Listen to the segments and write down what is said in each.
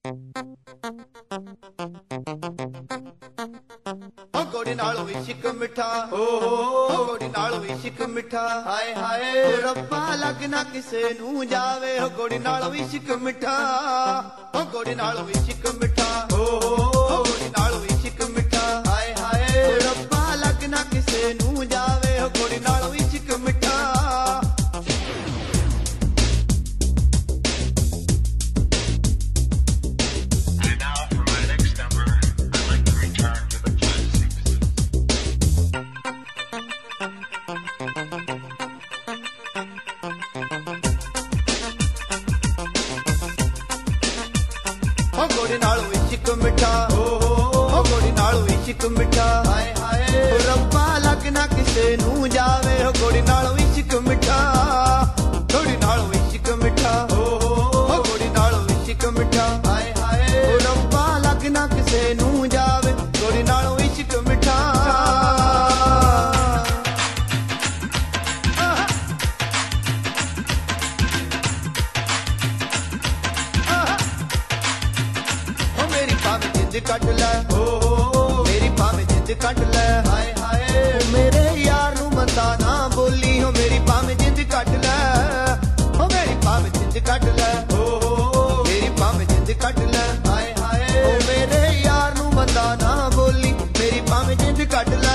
ਘੋੜੀ ਨਾਲ ਵੀ ਇਸ਼ਕ ਮਿੱਠਾ ਘੋੜੀ ਨਾਲ ਵੀ ਇਸ਼ਕ ਮਿੱਠਾ ਹਾਏ ਹਾਏ ਰੱਬਾ ਲੱਗ ਨਾ ਕਿਸੇ ਨੂੰ ਜਾਵੇ ਘੋੜੀ ਨਾਲ ਵੀ ਇਸ਼ਕ ਮਿੱਠਾ ਘੋੜੀ ਨਾਲ ਵੀ ਇਸ਼ਕ ਮਿੱਠਾ ਘੋੜੀ ਨਾਲ ਵੀ ਇਸ਼ਕ ਮਿੱਠਾ ਹਾਏ ਹਾਏ ਰੱਬਾ ਲੱਗ ਨਾ ਕਿਸੇ ਨੂੰ ਜਾਵੇ ਘੋੜੀ ਨਾਲ ਵੀ ਇਸ਼ਕ ਮਿੱਠਾ ਘੋੜੀ ਨਾਲ ਵੀ ਇਸ਼ਕ ਮਿੱਠਾ ਘੋੜੀ ਨਾਲ ਵੀ ਇਸ਼ਕ ਮਿੱਠਾ ਹਾਏ ਹਾਏ ਰੱਬਾ ਲੱਗ ਨਾ ਕਿਸੇ ਨੂੰ ਜਾਵੇ ਘੋੜੀ ਨਾਲ ਵੀ ਇਸ਼ਕ ਮਿੱਠਾ ਘੋੜੀ ਨਾਲ ਵੀ ਇਸ਼ਕ ਮਿੱਠਾ ਘੋੜੀ ਨਾਲ ਵੀ ਇਸ਼ਕ ਮਿੱਠਾ ਹਾਏ ਹਾਏ ਰੱਬਾ ਲੱਗ ਨਾ ਕਿਸੇ ਨੂੰ ਜਾਵੇ ਘੋੜੀ ਨਾਲ ਵੀ ਇਸ਼ਕ ਮਿੱਠਾ ਕੱਟ ਲੈ ਮੇਰੀ ਭਾਵੇਂ ਜਿੰਦ ਕੱਟ ਲੈ ਹਾਏ ਹਾਏ ਮੇਰੇ ਯਾਰ ਨੂੰ ਮਤਾ ਨਾ ਬੋਲੀ ਹੋ ਮੇਰੀ ਭਾਵੇਂ ਜਿੰਦ ਕੱਟ ਲੈ ਹੋ ਮੇਰੀ ਭਾਵੇਂ ਜਿੰਦ ਕੱਟ ਲੈ ਮੇਰੀ ਭਾਵੇਂ ਜਿੰਦ ਕੱਟ ਲੈ ਹਾਏ ਹਾਏ ਹੋ ਮੇਰੇ ਯਾਰ ਨੂੰ ਮਤਾ ਨਾ ਬੋਲੀ ਮੇਰੀ ਭਾਵੇਂ ਜਿੰਦ ਕੱਟ ਲੈ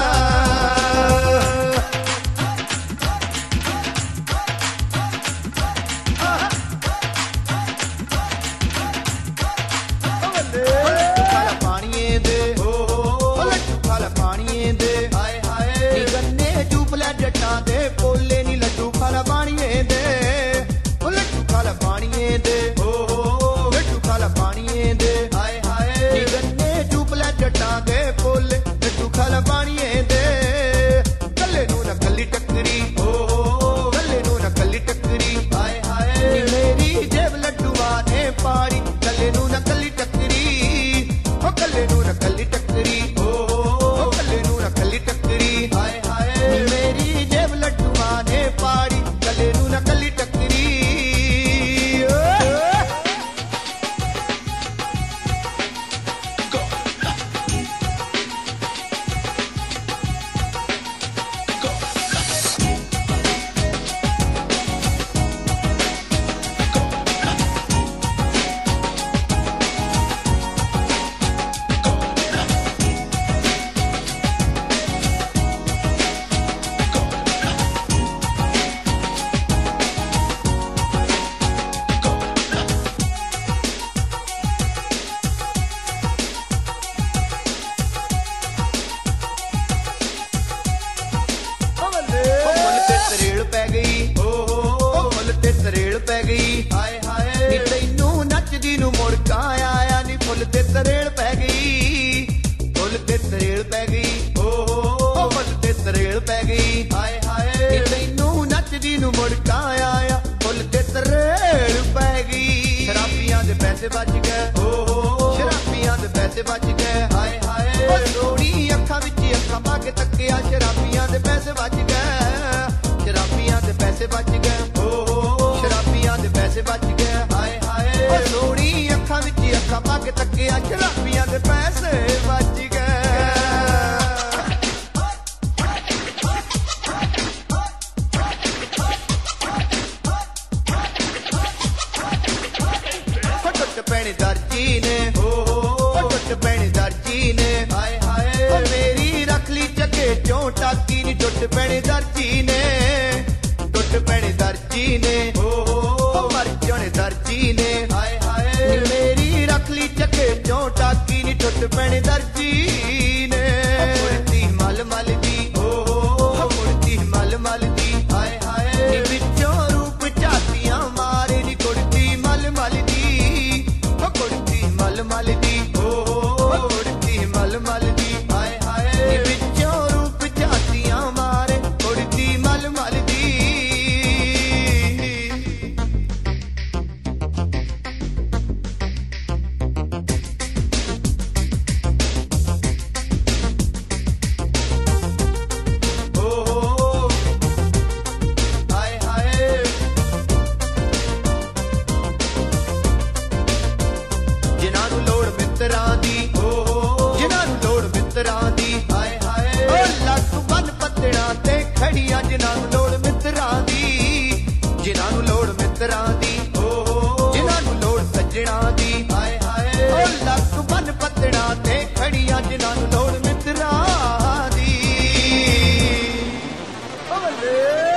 ਜੱਟਾਂ ਦੇ ਪੋਲੇ ਨੀ ਲੱਡੂ ਖਾਲਾ ਪਾਣੀਏ ਦੇ ਲੱਡੂ ਖਾਲਾ ਪਾਣੀਏ ਦੇ ਲੱਡੂ ਖਾਲਾ ਪਾਣੀਏ ਦੇ ਹਾਏ ਹਾਏ ਨੀ ਗੰਨੇ ਚੂਪ ਲੈ ਜੱਟਾਂ ਦੇ ਪੋਲੇ ਲੱਡੂ ਖਾਲਾ ਪਾਣੀਏ ਦੇ ਕੱਲੇ ਨੂੰ ਨਾ ਕੱਲੀ ਟੱਕਰੀ ਕੱਲੇ ਨੂੰ ਨਾ ਕੱਲੀ ਟੱਕਰੀ ਹਾਏ ਹਾਏ ਨੀ ਮੇਰੀ ਜੇਬ ਲੱਡੂਆਂ ਨੇ ਪਾੜੀ ਕੱਲੇ ਨੂੰ ਨਾ ਕੱਲੀ ਟੱਕਰੀ ਕੱਲੇ ਨੂੰ ਨਾ ਕੱਲੀ ਟੱਕਰੀ ਕੱਲੇ ਨੂੰ ਨਾ ਕੱਲੀ ਟੱਕਰੀ ਹਾਏ ਹਾਏ ਮੇਰੀ ਜੇਬ ਲੱਡੂਆਂ ਨੇ ਪਾੜੀ ਕੱਲੇ ਨੂੰ ਨਾ ਕੱਲੀ ਟੱਕਰੀ ਪੈ ਗਈ ਮੁੱਲ ਤੇ ਤਰੇੜ ਪੈ ਗਈ ਹਾਏ ਹਾਏ ਨੀ ਤੈਨੂੰ ਨੱਚਦੀ ਨੂੰ ਮੁੜਕਾ ਆਇਆ ਨੀ ਫੁੱਲ ਤੇ ਤਰੇੜ ਪੈ ਗਈ ਫੁੱਲ ਤੇ ਤਰੇੜ ਪੈ ਗਈ ਮੁੱਲ ਤੇ ਤਰੇੜ ਪੈ ਗਈ ਹਾਏ ਹਾਏ ਨੀ ਤੈਨੂੰ ਨੱਚਦੀ ਨੂੰ ਮੁੜਕਾ ਆਇਆ ਫੁੱਲ ਤੇ ਤਰੇੜ ਪੈ ਗਈ ਸ਼ਰਾਬੀਆਂ ਦੇ ਪੈਸੇ ਬਚ ਗਏ ਸ਼ਰਾਬੀਆਂ ਦੇ ਪੈਸੇ ਬਚ ਗਏ ਹਾਏ ਹਾਏ ਸੋਹਣੀ ਅੱਖਾਂ ਵਿੱਚ ਅੱਖਾਂ ਪਾ ਕੇ ਤੱਕਿਆ ਸ਼ਰਾਬੀਆਂ ਦੇ ਪੈਸੇ ਬਚ ਗਏ ਸ਼ਰਾਬੀਆਂ ਦੇ ਪੈਸੇ ਬਚ ਗਏ ਸ਼ਰਾਬੀਆਂ ਦੇ ਪੈਸੇ ਬਚ ਗਏ ਹਾਏ ਹਾਏ ਸੋਹਣੀ ਅੱਖਾਂ ਵਿੱਚ ਅੱਖਾਂ ਪਾ ਕੇ ਤੱਕਿਆ ਸ਼ਰਾਬੀਆਂ ਦੇ ਪੈਸੇ ਬਚ ਗਏ ਟੁੱਟ ਪੈਣੇ ਦਰਜੀ ਨੇ ਟੁੱਟ ਪੈਣੇ ਦਰਜੀ ਨੇ ਹਾਏ ਹਾਏ ਮੇਰੀ ਰੱਖ ਲਈ ਚੱਕੇ ਚੋਂ ਟਾਕੀ ਨੀ ਟੁੱਟ ਪੈਣੇ ਦਰਜੀ ਨੇ ਟੁੱਟ ਪੈਣੇ ਦਰਜੀ ਨੇ ਮਰ ਜਾਣੇ ਦਰਜੀ ਨੇ ਹਾਏ ਹਾਏ ਮੇਰੀ ਰੱਖ ਲਈ ਚੱਕੇ ਚੋਂ ਟਾਕੀ ਨੀ ਟੁੱਟ ਪੈਣੇ ਦਰਜੀ ਨੇ ਮੁੜਤੀ ਮਲ ਮਲ ਦੀ ਮੁੜਤੀ ਮਲ ਮਲ ਦੀ ਹਾਏ ਹਾਏ ਨੀ ਵਿੱਚੋਂ ਰੂਪ ਝਾਤੀਆਂ ਮਾਰੇ ਨੀ ਕੁੜਤੀ ਮਲ ਮਲ ਦੀ ਕੁੜਤੀ ਮਲ ਮਲ ਦੀ ਕੁੜਤੀ ਮਲ ਮਲ ਦੀ ਹਾਏ ਹਾਏ ਨੀ ਵਿੱਚੋਂ ਰੂਪ ਝਾਤੀਆਂ ਮਾਰੇ ਕੁੜਤੀ ਮਲ ਮਲ ਦੀ ਮਿੱਤਰਾਂ ਦੀ ਹਾਏ ਹਾਏ ਓ ਲੱਕ ਬੰਨ ਪੱਤਣਾ ਤੇ ਖੜੀਆਂ ਜਿਨ੍ਹਾਂ ਨੂੰ ਲੋੜ ਮਿੱਤਰਾਂ ਦੀ ਓ ਬੱਲੇ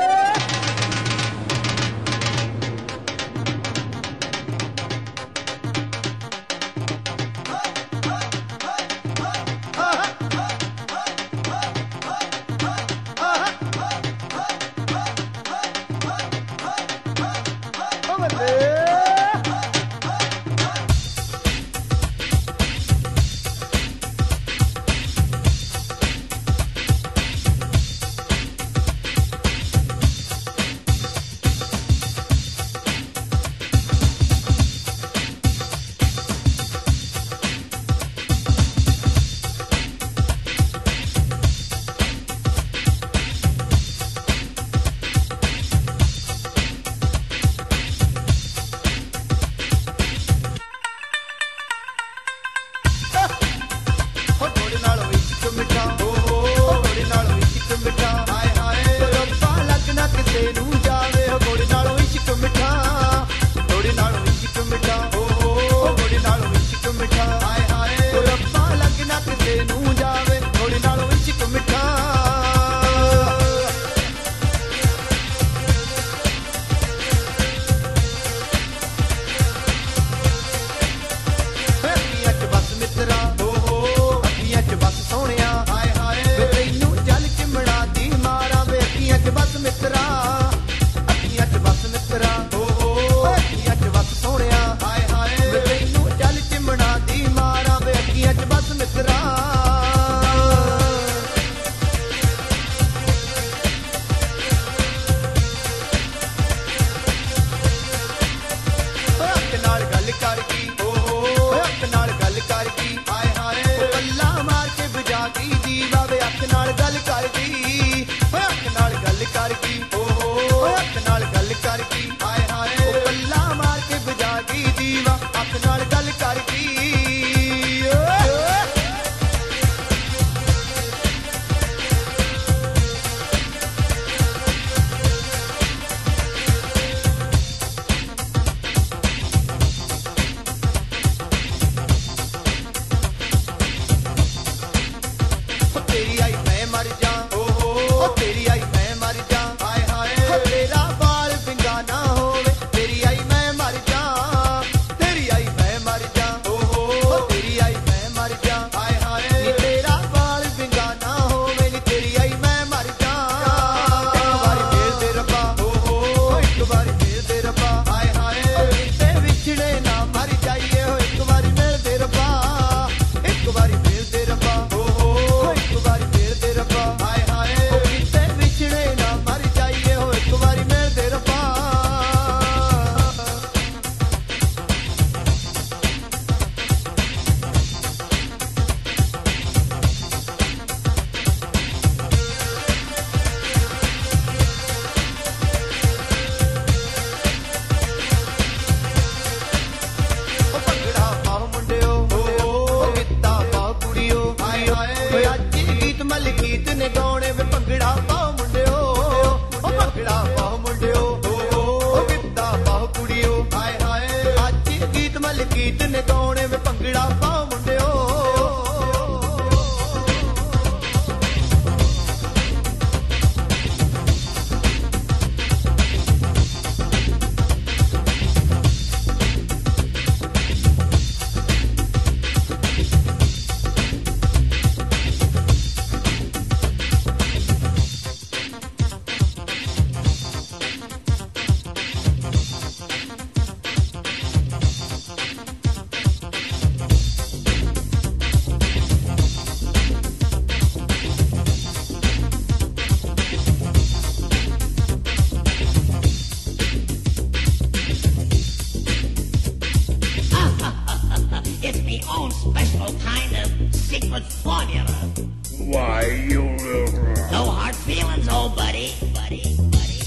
secret formula. Why, you... No hard feelings, old buddy.